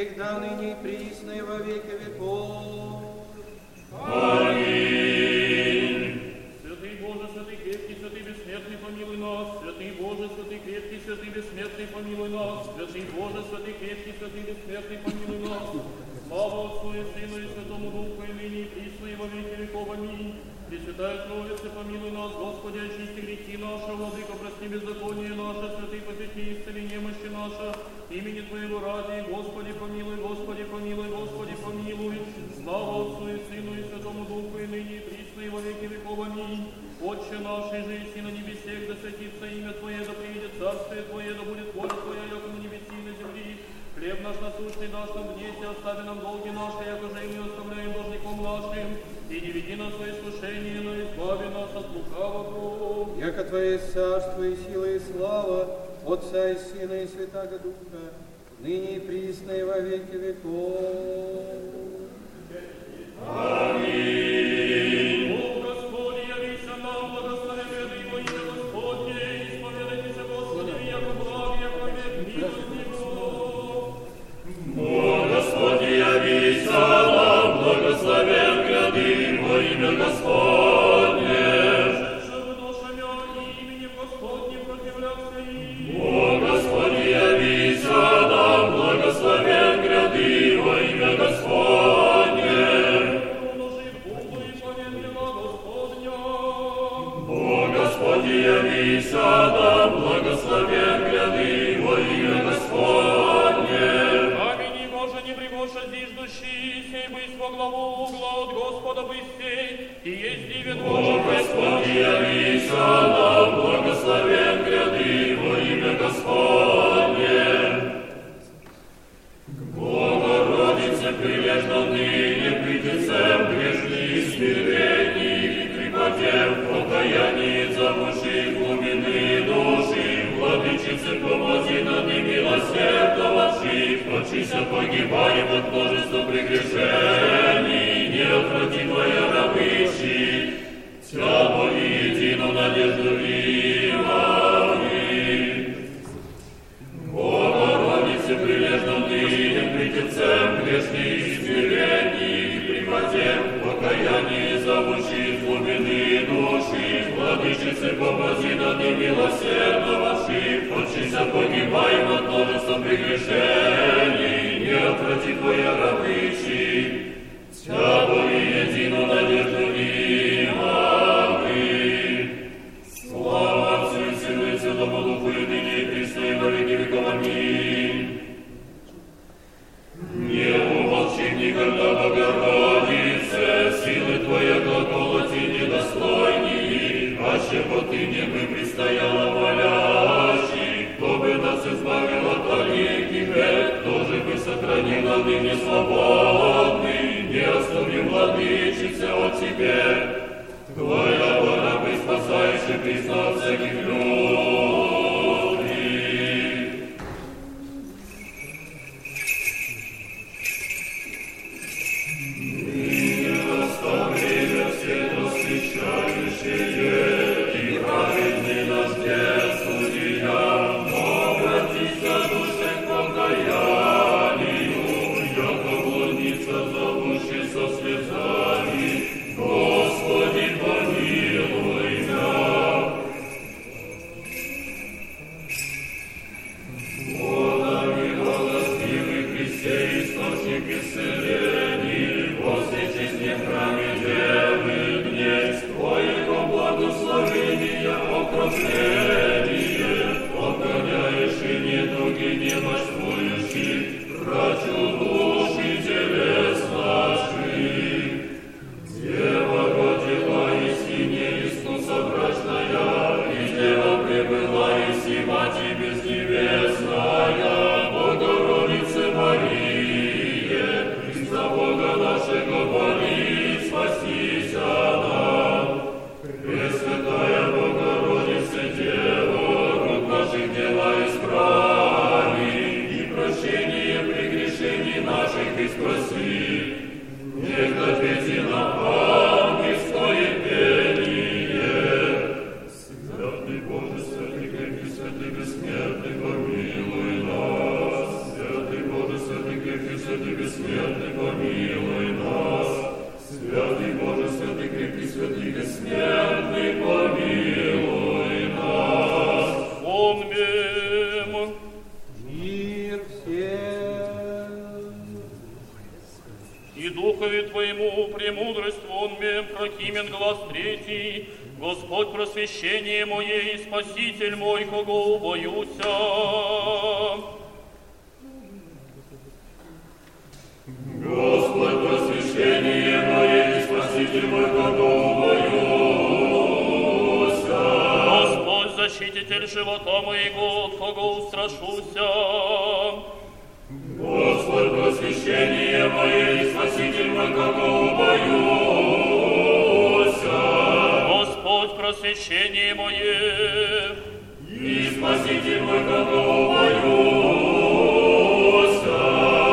всегда, ныне и присно, и во веки веков. Аминь. Святый Боже, святый крепкий, святый бессмертный, помилуй нас. Святый Боже, святый крепкий, святый бессмертный, помилуй нас. Святый Боже, святый крепкий, святый бессмертный, помилуй нас. Слава Отцу и Сыну и Святому Духу, и ныне и присно, и во веки веков. Аминь. Пресвятая Троица, помилуй нас, Господи, очисти грехи наши, Владыка, прости беззаконие наше, святый посети, исцели немощи наши, имени Твоего ради, Господи, помилуй, Господи, помилуй, Господи, помилуй. Слава Отцу и Сыну и Святому Духу, и ныне и присно, и во веки веков. Аминь. Отче наш, же и на небесех, да святится имя Твое, да приидет царствие Твое, да будет воля Твоя, яко на небеси и на земли. Хлеб наш насущный дашь нам днесь, и остави нам долги наши, яко же и мы оставляем должником нашим. И не веди нас во искушение, но избави нас от лукавого. Яко Твое царство и сила и слава Отца и Сына и Святаго Духа, ныне и присно, и во веки веков. Аминь. Бог Господи, явися нам, благослови гряды во имя Господне, исповедайтеся Господи, яко благ, яко век милостивый. О, Господи, явися нам, благословен гряды во имя Господне. Живы душами именем Господним противляться им. О, Господи, явися нам, благословен гряды во имя Господне. Умножи Богу и повед дела Господня. О, Господи, явися нам, благословен гряды во имя Господне. Аминь, Боже, не пригоша зиждущий, сей бысь во главу угла от Господа бысей, и есть дивен Боже. О, Господи, явися нам, благословен гряды во имя Господне. Богородице, прилежно ныне придецем грешни и смирении, припаде в покаянии замуши глубины души, Владычице, помози нам и милосердовавши, очися погибаем от множества прегрешений, не отврати Твоя рабыщи, Тя моли едину надежду имани. Богородице, прилежно ныне придецем грешни и смирении, припаде в покаянии замуши глубины души, Владычице, помози нам и милосердовавши, очися погибаем от множества прегрешений, не отврати Твоя рабыщи, Тя моли едину надежду имани. Слава Отцу и Сыну и Святому Духу, и ныне и присно, и во веки веков. Аминь. Не умолчи никогда, Богородице, силы Твоя глаголоти недостойней, аще по Ты не бы предстояла молящий, кто бы нас избавил от веки бед, кто же бы сохранил ныне свободный, не оставим, Владычице, от Тебе. Твоя воля бы спасаешь и присно от всяких людей. Ныне настал время все просвещающее, и праведный наш Дед Судья, обратися душой к покаянию, яко блудница, зовущая со слезами, Господи, помилуй меня. Бога милостивый Христе, источник исцелений, возвещи в храме Девы днесь Твоего благословения, окропление, отгоняешь и недуги немощствующих, врачу души телес наших. Дева родила и сине Иисуса брачная, и дева прибыла и си мати безнебесная, Богородице Марие, Христа Бога нашего моли, спасися нам. Пресвятая Богородице, Святый Боже, святый, крепкий, святый, бессмертный, помилуй нас. Помним. Мир всем. И Духове Твоему, премудрость вонме, прокимен глаз третий, Господь просвещение мое и Спаситель мой, кого убоюся. Господь просвещение мое и Спаситель мой, кого убоюся. Господь защититель живота моего, кого устрашуся. Господь просвещение мое и Спаситель мой, кого убоюся. Господь просвещение мое и Спаситель мой, кого убоюся.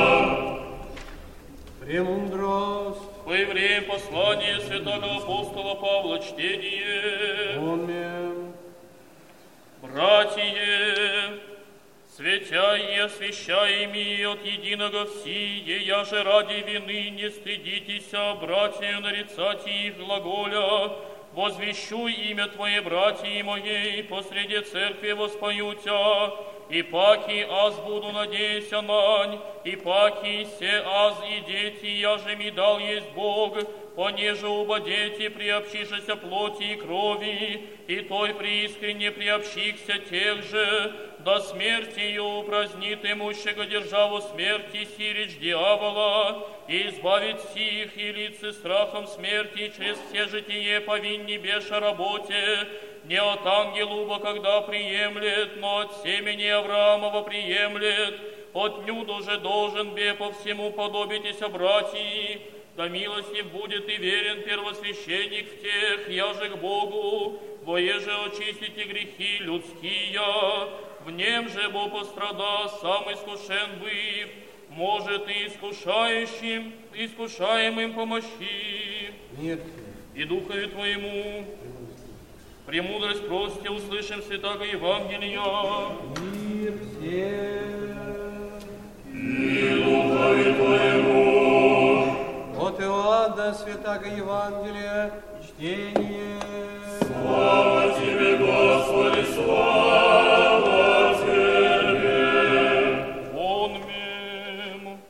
Премудрость. Во время послания святого апостола Павла чтение. Аминь. Братья, светя и освящай ими от единого всие, я же ради вины не стыдитесь, братья, нарицайте их глаголя, возвещу имя Твое, братья моей, посреди церкви воспою Тя, и паки аз буду надеяся нань, и паки се аз и дети, я же ми дал есть Бог, понеже оба дети приобщишися плоти и крови, и той преискренне приобщихся тех же, до смерти ее упразднит имущего державу смерти сирич дьявола, и избавит сих и лицы страхом смерти через все житие повинни беша работе, не от ангелуба, когда приемлет, но от семени Авраамова приемлет, от нюду же должен бе по всему подобитесь братьи, да милостив будет и верен первосвященник в тех, яже к Богу, воеже очистите грехи людские, в нем же Бог пострада, сам искушен быв, может и искушающим, искушаемым помощи. Нет. И Духове Твоему, премудрость прости, услышим святаго Евангелия. Мир всем. И Духове Твоему. От Иоанна святаго Евангелия чтение. Слава Тебе, Господи, слава Тебе. Аминь.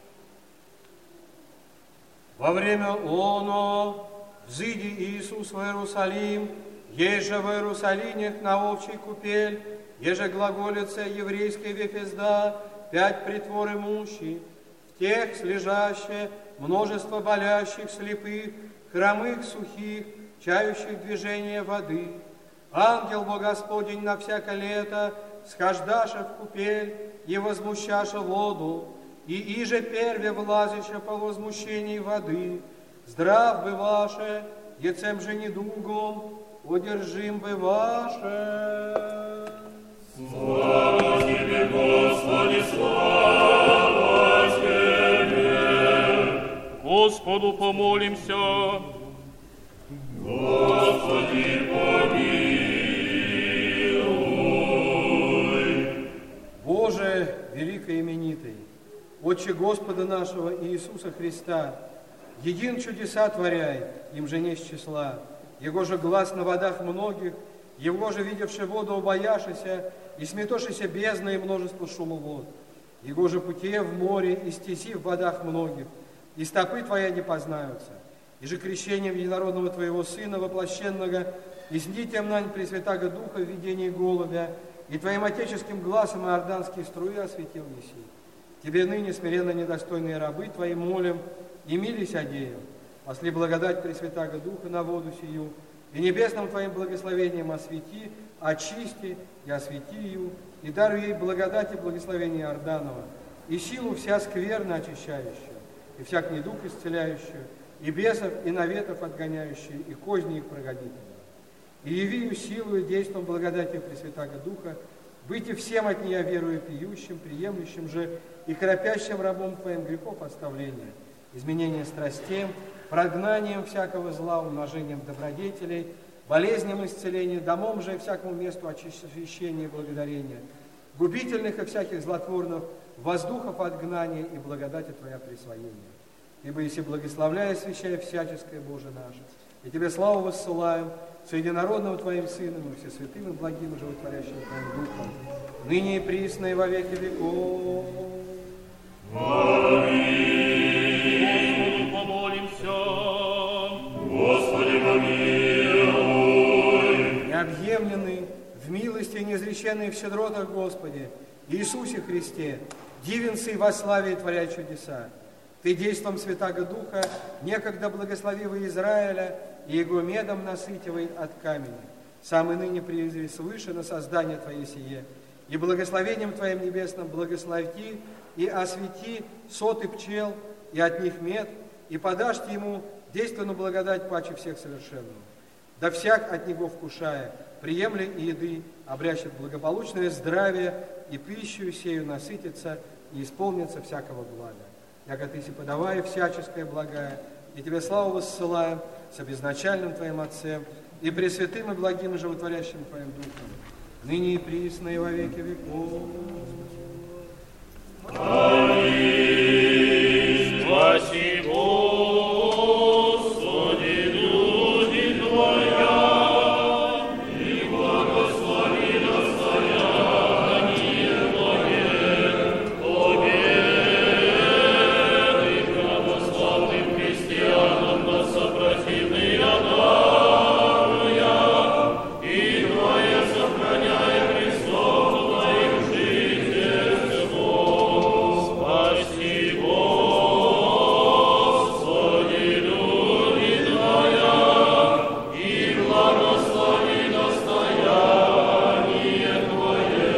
Во время оно взыди Иисус в Иерусалим, еже в Иерусалиме на овчий купель, еже глаголица еврейская Вефезда, пять притвор имущий, в тех слежащее множество болящих, слепых, хромых, сухих, чающих движения воды. Ангел Бог Господень на всяко лето, схождаша в купель и возмущаша воду, и иже перве влазища по возмущении воды, здрав бы ваше, ецем же недугом, удержим бы ваше. Слава Тебе, Господи, слава Тебе. Господу помолимся. Господи, помилуй. Боже, великоименитый, Отче Господа нашего Иисуса Христа, един чудеса творяй, им же не с числа, Его же глаз на водах многих, Его же видевши воду убояшися, и сметошися бездна и множество шума вод. Его же пути в море и стези в водах многих, и стопы Твоя не познаются. И же крещением единородного Твоего Сына, воплощенного, и снитием нань Пресвятаго Духа в видении голубя, и Твоим отеческим глазом иорданские струи осветил еси. Тебе ныне смиренно недостойные рабы Твои молим, и мились одею, после благодать Пресвятаго Духа на воду сию, и небесным Твоим благословением освети, очисти и освети ее, и даруй ей благодать и благословение Иорданова, и силу вся скверно очищающую, и всяк недуг исцеляющую, и бесов, и наветов отгоняющую, и козни их прогодительную. И яви ее силу и действом благодати Пресвятаго Духа, быть и всем от нее верою пьющим, приемлющим же и кропящим рабом Твоим грехов оставления, изменение страстям, прогнанием всякого зла, умножением добродетелей, болезням исцеления, домом же и всякому месту очищения и благодарения, губительных и всяких злотворных воздухов отгнания и благодати Твоя присвоения. ибо если благословляя, освящая всяческое Боже наше. И Тебе славу воссылаем, соединородного Твоим Сыном, и все святым и благим, и животворящим Твоим Духом, ныне и присно, и во веки веков. Аминь. Господу помолимся. Господи, помилуй. Необъемленный в милости и неизреченный в щедротах Господи, Иисусе Христе, дивенцы во славе и творя чудеса. Ты действом Святаго Духа некогда благословивый Израиля и его медом насытивай от камня. Сам и ныне приизри свыше на создание Твое сие, и благословением Твоим небесным благослови и освети соты пчел, и от них мед, и подашь ему действенную благодать паче всех совершенную. Да всяк от него вкушая, приемля и еды, обрящет благополучное здравие, и пищу сею насытится, и исполнится всякого блага. Яко Ты си подавая всяческое благое, и Тебе славу воссылаем с обезначальным Твоим Отцем, и пресвятым и благим и животворящим Твоим Духом, ныне и присно и во веки веков. Аминь. Спаси, Господи, люди Твоя, и благослови достояние Твое, победы православным христианам на сопротивные даруя, и Твое сохраняя Христом Твоим жительством. Спаси, Господи, люди Твоя, и благослови достояние Твое,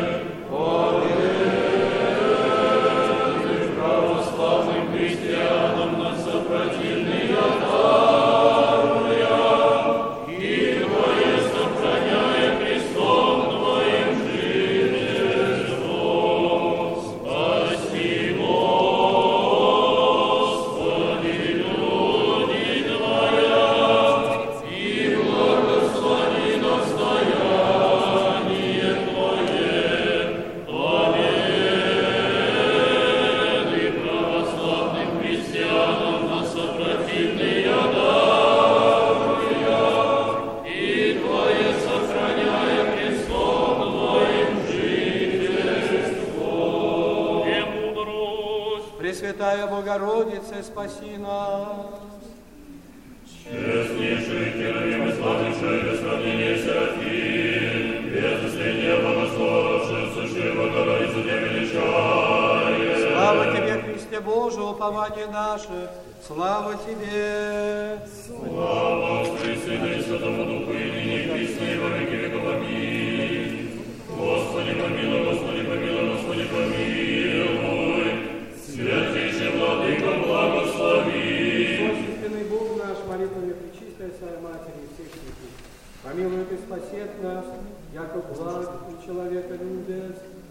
победы православным христианам на сопротивные даруя, и Твое сохраняя Христом Твоим жительством. Спаси, Господи, люди Твоя, и благослови достояние Твое, победы православным христианам на сопротивные даруя, и Твое сохраняя Христом Твоим жительством. Премудрость. Пресвятая Богородица, спаси нас. Честнейший Херувим и славнейший без сравнения Серафим, без исцеления богословших, сущую Богородицу Тебя величаем. Слава Тебе, Христе Боже, упование наше, слава Тебе. Слава Отцу и Сыну и Святому Духу, и ныне и присно, и во веки веков. Аминь. Господи, помилуй, Господи, помилуй, Господи, помилуй. Святейший Владыка, благослови. Божественный Бог наш, молитвами пречистой Своей Матери и всех святых, помилует и спасет нас, яко благ и человека любец,